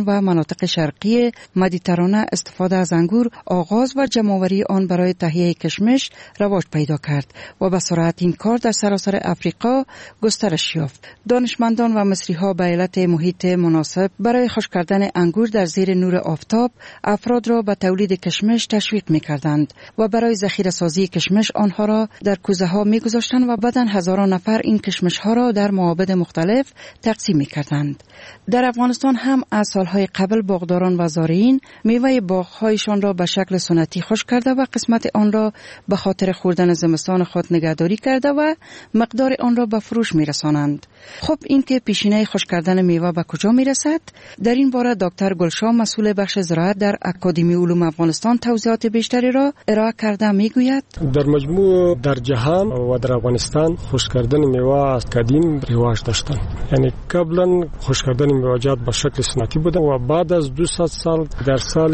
و مناطق شرقی مدیترانه استفاده از انگور آغاز و جمع‌آوری آن برای تهیه کشمش رواج پیدا کرد و به سرعت این کار در سراسر افریقا گسترش یافت. دانشمندان و مصری‌ها به علت محیط مناسب برای خشک کردن انگور در زیر نور آفتاب افراد را به تولید کشمش تشویق می‌کردند و برای ذخیره سازی کشمش آنها را در کوزه‌ها می‌گذاشتند و بعداً هزاران نفر این کشمش‌ها را در معابد مختلف تقسیم می‌کردند. در افغانستان هم از سالهای قبل باغداران و زارعین میوه باغ‌هایشان را به شکل سنتی خشک کرده و قسمت آن را به خاطر خوردن زمستان خود نگهداری کرده و مقدار آن را به فروش می‌رسانند. خب این که پیشینه خشک کردن میوه به کجا می‌رسد؟ در این باره دکتر گلشاه مسئول بخش زراعت در اکادمی علوم افغانستان توضیحات بیشتری را ارائه کرده میگوید در مجموع در جهان و در افغانستان خشک کردن میوه از قدیم رواج داشتن. یعنی قبلا خشک کردن میوه‌جات به شکل سنتی بوده و بعد از 200 سال در سال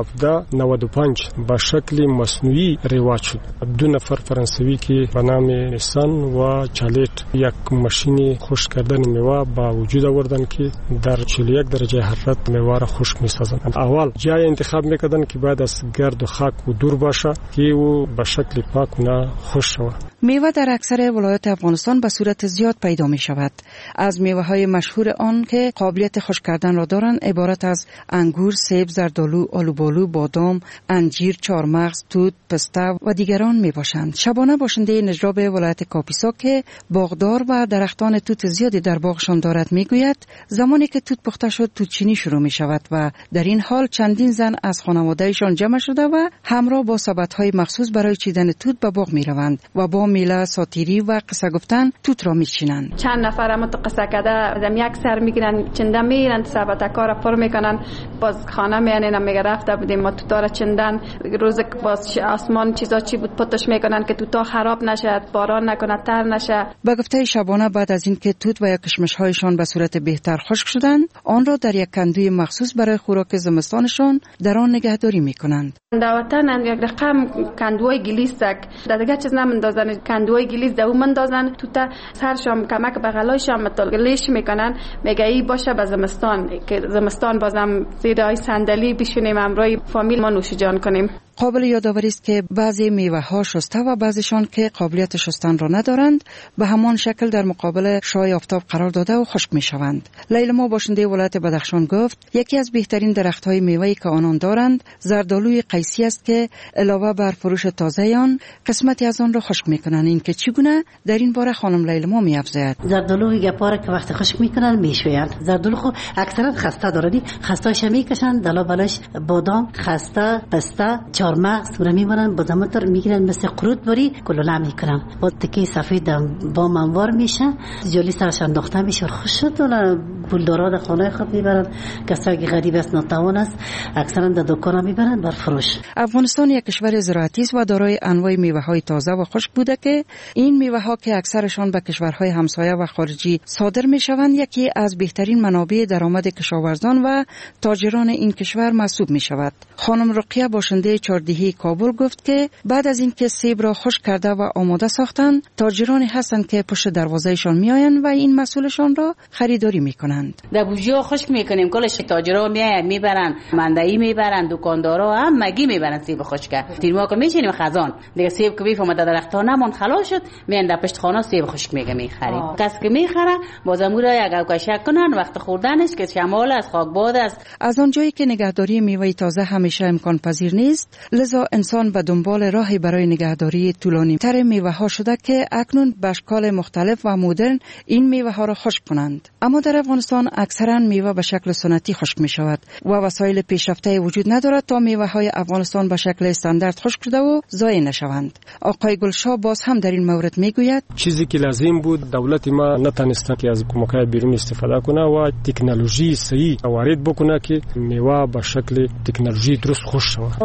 1795 به شکل مصنوعی رواج شد. دو نفر فرانسوی که به نام نیسان و چالیت یک ماشین خشک کردن میوه با وجود آوردن که در 41 درجه حرارت میوه را خشک می‌سازند. اول جای انتخاب می‌کردن که بعد از گرد و خاک و دور باشه که او به شکل پاک و خشک شود. میوه در اکثر ولایات افغانستان به صورت زیاد پیدا می شود. از میوه های مشهور آن که قابلیت خشک کردن را دارند عبارت از انگور، سیب، زردآلو، آلوبالو، بادام، انجیر، چهارمغز، توت، پسته و دیگران می باشند. شبانه باشنده نجراب ولایت کاپیسا که باغدار و درختان توت زیادی در باغشان دارد می گوید زمانی که توت پخته شد توتچینی شروع می شود و در این حال چندین زن از خانوادهشان جمع شده و همراه با سبدهای مخصوص برای چیدن توت به باغ می روند و با میله، ساتیری و قصه گفتن توت را میچینند. چند نفر هم قصه کرده از یک سر میگیرن چنده میرن سبت کار پر میکنن باز خانه میانن میگه رفته بودیم ما توتا را چندن روز باز آسمان چیزا چی بود پتش میکنن که توتا خراب نشه باران نکنه تر نشه. به گفته شبانه بعد از اینکه توت و یا کشمش هایشان به صورت بهتر خشک شدند آن را در یک کندوی مخصوص برای خوراک زمستانشان در آن نگهداری میکنند. در وطن یک رقم کندوی گلیسک دیگه چیز نمیندازن کندوی گلیس دو مندازن توتا سرشام کمک به غلایشام متلگلیش میکنن میگه ای باشه به زمستان که زمستان بازم زیر صندلی بشینیم همراه فامیل ما نوش جان کنیم. قابل یادآوری است که بعضی میوه ها شسته و بعضیشان که قابلیت شستن را ندارند به همان شکل در مقابل شعاع آفتاب قرار داده و خشک میشوند. لیلا باشنده ولایت بدخشان گفت یکی از بهترین درخت های میوه‌ای که آنان دارند زردآلوی قیسی است که علاوه بر فروش تازه آن قسمتی از آن را خشک میکنند. این که چگونه در این باره خانم لیلا میافزاید. زردآلوی گپاره که وقتی خشک میکنن میشویند. زردآلو خو اکثرا خسته دارد. خسته‌اش میکشن دلا بلاش بادام خسته پسته چهارمغز رو میبرن با دمتر میگیرن مثل قرود بری کلوله میکنن با تکی سفید با منوار میشه جلی سرش انداخته میشه خوش شد و پولدارا در خانه خود میبرن کسایی که غریب است ناتوان است اکثرا در دکانا میبرن بر فروش. افغانستان یک کشور زراعتی است و دارای انواع میوه های تازه و خشک بوده که این میوه ها که اکثرشان به کشورهای همسایه و خارجی صادر میشوند یکی از بهترین منابع درآمد کشاورزان و تاجران این کشور محسوب میشود. خانم رقیه باشنده چهاردهی کابل گفت که بعد از اینکه سیب را خشک کرده و آماده ساختند تاجرانی هستند که پشت دروازهشان میآیند و این مسئولشان را خریداری میکنند. در بوجیو خشک میکنیم کلش تاجرها میآیند میبرن مندایی میبرن دکاندارا هم مگی میبرن سیب خشک تیرما که میچینیم خزان دیگه سیب که بیفومه در درخت‌ها نمون خلاص شد میان در پشت خانه سیب خشک میگه میخریم کس که میخره بازمو را یک اوکشک کنن وقت خوردنش که شمال از خاک باد است. از آنجایی که نگهداری میوه تازه همیشه امکان پذیر نیست لذا انسان به دنبال راهی برای نگهداری طولانی تر میوه ها شده که اکنون به اشکال مختلف و مدرن این میوه ها را خشک کنند. اما در افغانستان اکثرا میوه به شکل سنتی خشک می شود و وسایل پیشرفته وجود ندارد تا میوه های افغانستان به شکل استاندارد خشک شده و ضایع نشوند. آقای گلشاه باز هم در این مورد میگوید چیزی که لازم بود دولت ما نتونست که از کمک‌های بیرونی استفاده کنه و تکنولوژی صحیح وارد بکنه که میوه به شکل تکنولوژی درست خشک شود. و بعضی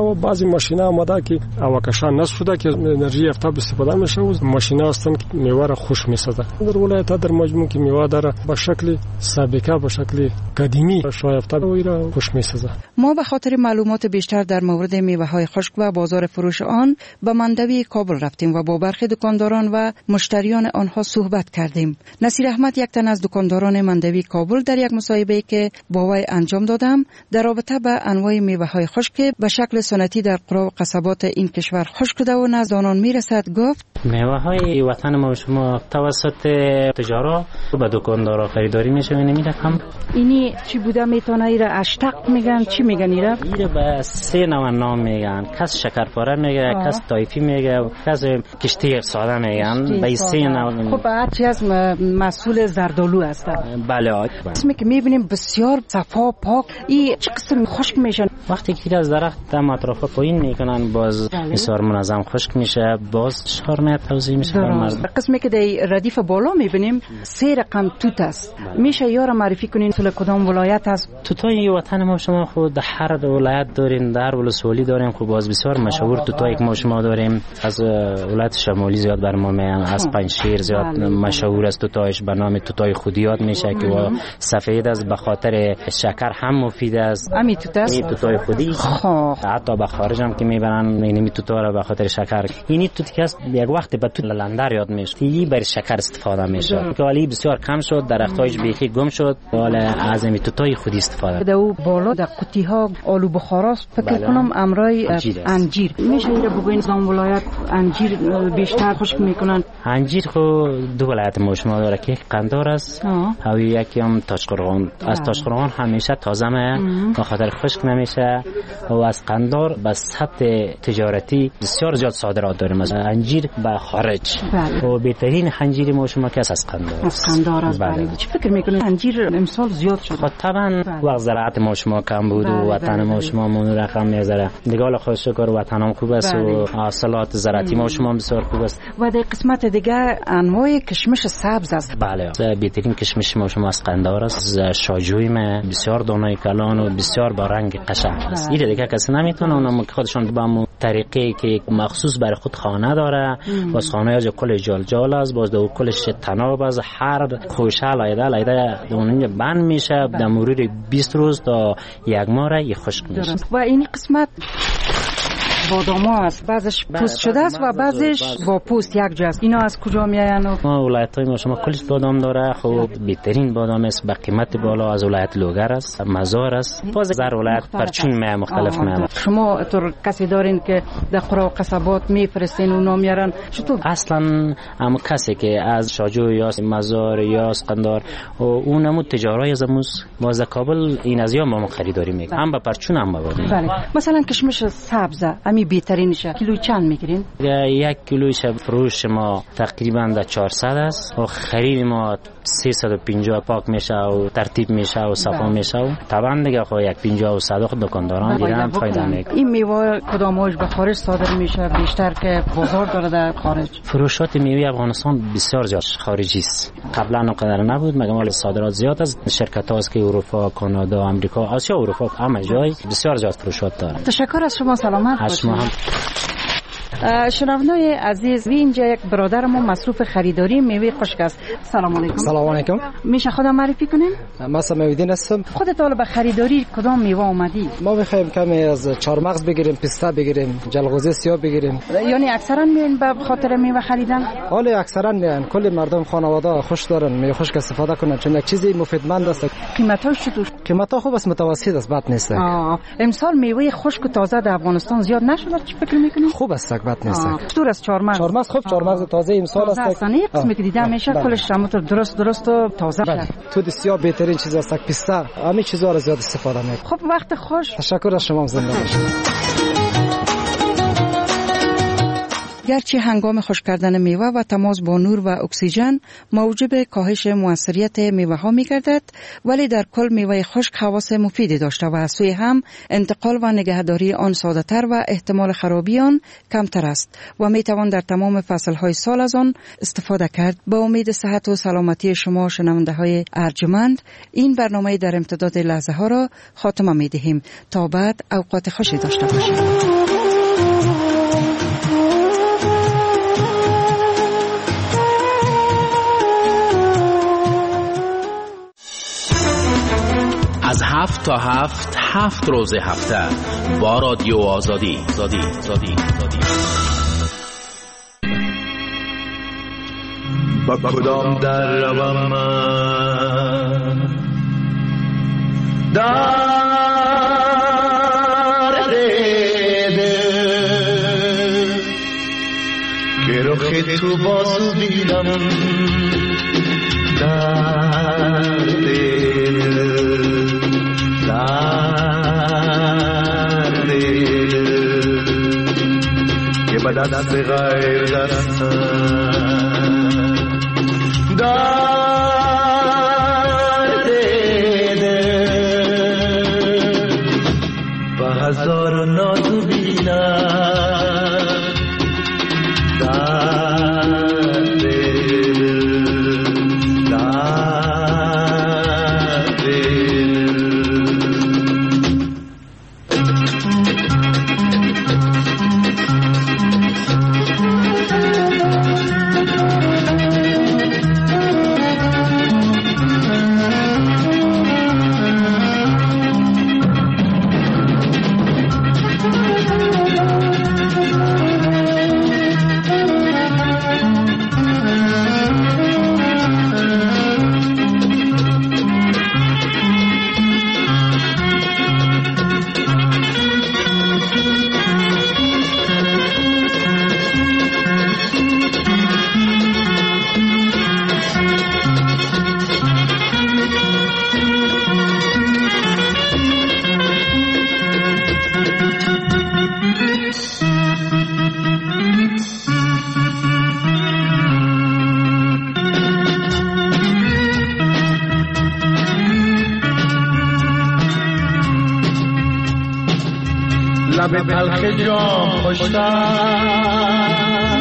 بعضی ماشینا آماده که اواکشان نصب شده که انرژی آفتاب استفاده میشه و ماشینا هستن که میوه را خشک میسازه. در ولایت در مجموع که میوه داره به شکل سابقه به شکل قدیمی شای آفتاب و را خشک میسازه. ما به خاطر معلومات بیشتر در مورد میوه های خشک و بازار فروش آن به مندوی کابل رفتیم و با برخی دکانداران و مشتریان آنها صحبت کردیم. نصیر احمد یک تن از دکانداران مندوی کابل در یک مصاحبه‌ای که با وی انجام دادم در رابطه با انواع میوه های خشک به شکل سنتی در قرا و قصبات این کشور خشک شده و نزد آنان میرسد گفت: میوه های وطن ما شما توسط تجارا به دکاندارا خریداری میشه. نمیدونم اینی چی بوده میتونه ایره اشتق میگن چی میگن ایره به سه نوع نام میگن. کس شکرپاره میگه، کس تایفی میگه، کس کشتی ساده میگن. به سه نوع. خب هر چی از مسئول زردالو هست. بله. اسمی که میبینیم بسیار صفا پاک. این چه قسم خشک میشن؟ وقتی که از درخت هم اطرافا پایین میکنن باز بسیار منظم خشک میشه، باز شار توزیع میشه بر مردم. قسمی که در ردیف بالا میبینیم سه رقم توت است. میشه یارو معرفی کنین تو کدام ولایت است؟ توتای وطن ما شما خود در هر ولایت دارین، در ولسوالی داریم. خب باز بسیار مشهور توتایی که ما شما داریم از ولایت شمالی زیاد بر ما میان. از پنجشیر زیاد مشهور است توتایش به نام توتای خودیات میشه که و سفید است، به خاطر شکر هم مفید است. امی توت است توتای خودی. حتی به خارج هم که میبرن اینی توتا را به خاطر شکر. اینی توت که است یک وقت به توت لندر یاد میشه. تی برای شکر استفاده میشه که ولی بسیار کم شد، درختایش بیخی گم شد. حالا از امی توتای خودی استفاده. دو بالا در قوطی ها آلو بخاراست فکر کنم امرای انجیر. میشه ایره بگوین زام ولایت انجیر بیشتر خشک میکنن. انجیر خو دو ولایت ما شما داره که قندار است و یکی هم تاشقرغان. از تاشقرغان همیشه تازه میه به خاطر خشک نمیشه و از قندار به سطح تجارتی بسیار زیاد صادرات داریم. از انجیر به خارج و بهترین انجیر ما شما که از قندار است. چه فکر میکنید انجیر امسال زیاد شد؟ خب طبعا وقت زراعت ما شما کم بود و وطن ما شما مون رقم میذاره. دیگه حالا خود شکر وطنم خوب است و حاصلات زراعتی ما شما بسیار خوب است. و در قسمت دیگه انواع کشمش سبز است. بله بهترین کشمش ما شما از قندار است. شاجوی ما بسیار دانای کلان و بسیار با رنگ قشنگ است. این دیگه کسی نمیتونه اونم خودشون با طریقی که مخصوص برای خود خانه داره. باز خانه از کل جال است، باز دو کلش تناب است. هر خوشه لایده اون بند میشه در مرور 20 روز تا یک ماه خشک میشه. و این قسمت بادام است، بعضش پوست شده است و بعضش با پوست یک جاست. اینا از کجا میایند؟ ما ولایت‌های ما شما کلش بادام داره. خب بهترین بادام است، با قیمت بالا از ولایت لوگر است، مزار است. باز در ولایت پرچون می مختلف می. شما تو کسی دارین که در قرا و قصبات میفرستین اونا میارن؟ چطور؟ اصلا هم کسی که از شاجو یا مزار یا قندار و اونمو تجارای زموس باز کابل این از یا ما خریداری میکنیم. هم با پرچون هم با. بله. مثلا کشمش سبز می بهترینشه کیلو چند میگیرین؟ یک کیلوش فروش ما تقریبا در 400 است و خرید ما 350 پاک میشه و ترتیب میشه و صفا میشه و طبعا دیگه خو یک 50 و 100 دکانداران دیگه فایده میکنه. این میوه کدامش به خارج صادر میشه بیشتر که بازار داره در خارج؟ فروشات میوه افغانستان بسیار زیاد خارجی است. قبلا اونقدر نبود مگر مال صادرات زیاد است. شرکت هاست که اروپا، کانادا، آمریکا، آسیا، اروپا همه جای بسیار زیاد فروشات داره. تشکر از شما. سلامت باشید. شنوندگان عزیز، اینجا یک برادر ما مصروف خریداری میوه خشک است. سلام علیکم. سلام علیکم. میشه خودم معرفی کنین؟ من سمیدین هستم. خودت حالا به خریداری کدام میوه اومدی؟ ما میخوایم کمی از چارمغز بگیریم، پیستا بگیریم، جلغوزه سیاه بگیریم. یعنی اکثرا میان به خاطر میوه خریدن؟ حالا اکثرا میان. کل مردم خانواده خوش دارن میوه خشک استفاده کنن چون یک چیزی مفیدمند است. قیمتاش چطور؟ قیمتا خوب است، متوسط است، بد نیست. امسال میوه خشک و تازه در افغانستان زیاد نشده. چی فکر میکنی؟ خوب است، بد نیست. چطور است چارمغز؟ چارمغز خوب، چارمغز تازه امسال است. اصلا قسمی که دیدم میشه کلش همونطور درست و تازه شد. تو بسیار بهترین چیز است. پیستا همه چیزا را زیاد استفاده میکنه. خب وقت خوش. تشکر از شما. زنده باشید. گرچه هنگام خشک کردن میوه و تماس با نور و اکسیژن موجب کاهش موثریت میوه ها میگردد، ولی در کل میوه خشک خواص مفیدی داشته و از سوی هم انتقال و نگهداری آن ساده تر و احتمال خرابی آن کمتر است و میتوان در تمام فصل های سال از آن استفاده کرد. با امید صحت و سلامتی شما شنونده های ارجمند، این برنامه در امتداد لحظه ها را خاتمه میدهیم. تا بعد اوقات خوشی داشته باشید. 7 تا 7 روز هفته با رادیو آزادی. با کدام در روم من در دیده که رخ تو باز دیدم در دیده که به دست غیر دستم در دیده با هزار نازو بینم در دیده لب تلخ جام خوشتر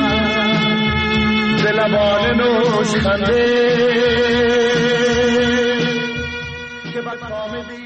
ز لبان نوش خنده که بد کام